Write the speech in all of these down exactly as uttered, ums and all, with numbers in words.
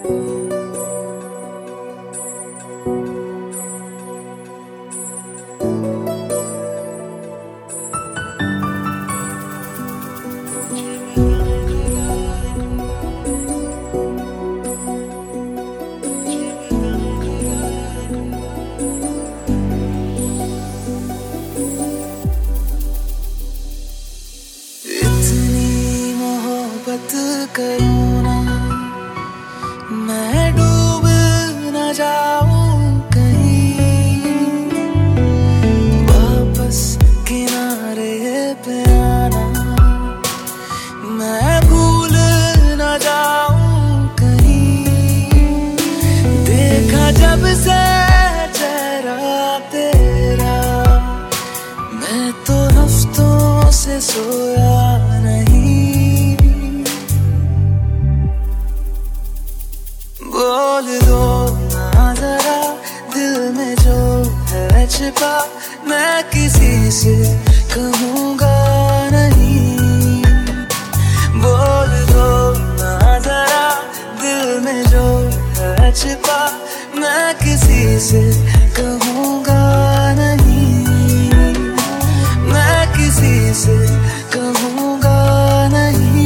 करूँ ना मैं, डूब न जाऊं कहीं, वापस किनारे पे आना, मैं भूल न जाऊं कहीं। देखा जब से चेहरा तेरा, मैं तो हफ्तों से सोया नहीं। बोल दो ना जरा दिल में जो है छिपा, मैं किसी से कहूँगा नहीं। बोल दो ना जरा दिल में जो है छिपा, मैं किसी से कहूँगा नहीं। मैं किसी से कहूँगा नहीं।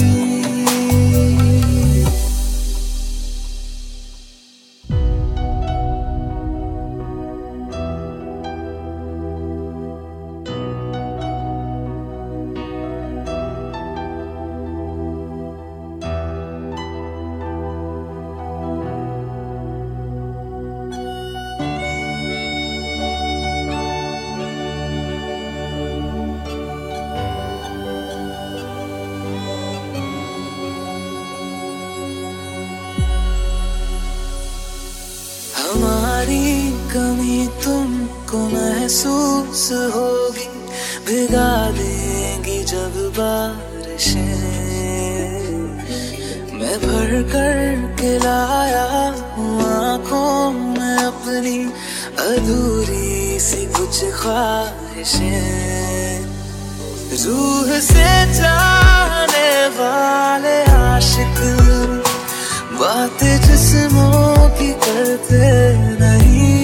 हमारी कमी तुमको महसूस होगी, भिगा देंगी जब बारिशें। मैं भर कर के लाया हूँ आँखों में अपनी अधूरी सी कुछ ख्वाहिशें। रूह से चाहने वाले आशिक बातें जिस्मों की करते नहीं।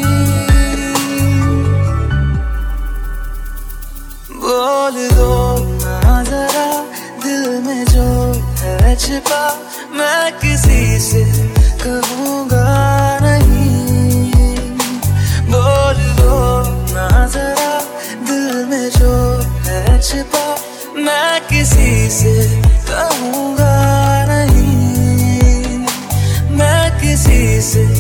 बोल दो ना जरा दिल में जो है छिपा, मैं किसी से कहूँगा नहीं। बोल दो ना जरा दिल में जो है छिपा, मैं किसी से कहूँगा नहीं। मैं किसी से